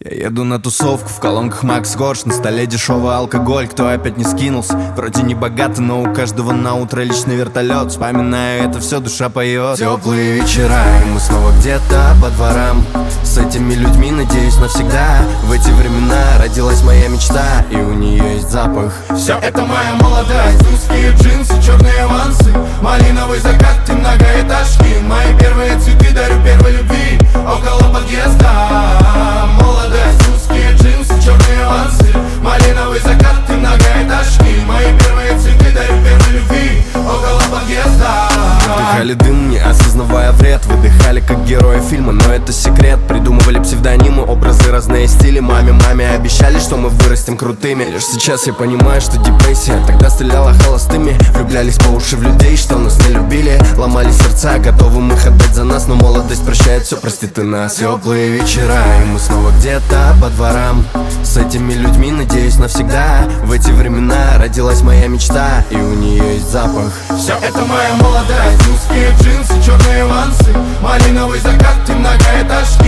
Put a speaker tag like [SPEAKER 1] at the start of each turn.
[SPEAKER 1] Я еду на тусовку, в колонках Макс Корж, на столе дешевый алкоголь, кто опять не скинулся. Вроде не богато, но у каждого на утро личный вертолет. Вспоминая это все, душа поет. Теплые вечера, и мы снова где-то по дворам. С этими людьми, надеюсь, навсегда. В эти времена родилась моя мечта, и у нее есть запах.
[SPEAKER 2] Все это моя молодость, узкие джинсы, черные вансы, малиновый закат и многоэтажки. Мои первые цветы дарю первой любви около подъезда. Молодость, узкие джинсы, черные вансы, малиновый закат и многоэтажки. Мои первые цветы дарю первой любви около подъезда.
[SPEAKER 1] Вдыхали дым, не осознавая вред. Выдыхали, как герои фильма, но это секрет. Придумывали псевдонимы, образы, разные стили. Маме обещали, что мы вырастем крутыми. Лишь сейчас я понимаю, что депрессия тогда стреляла холостыми. Влюблялись по уши в людей, что нас не любили. Ломали сердца, готовы их отдать за нас. Но молодость прощает все, прости ты нас. Теплые вечера, и мы снова где-то по дворам. С этими людьми, надеюсь, навсегда. В эти времена родилась моя мечта, и у нее есть запах.
[SPEAKER 2] Все это моя молодость, узкие джинсы, черные вансы, малиновый закат и многоэтажки.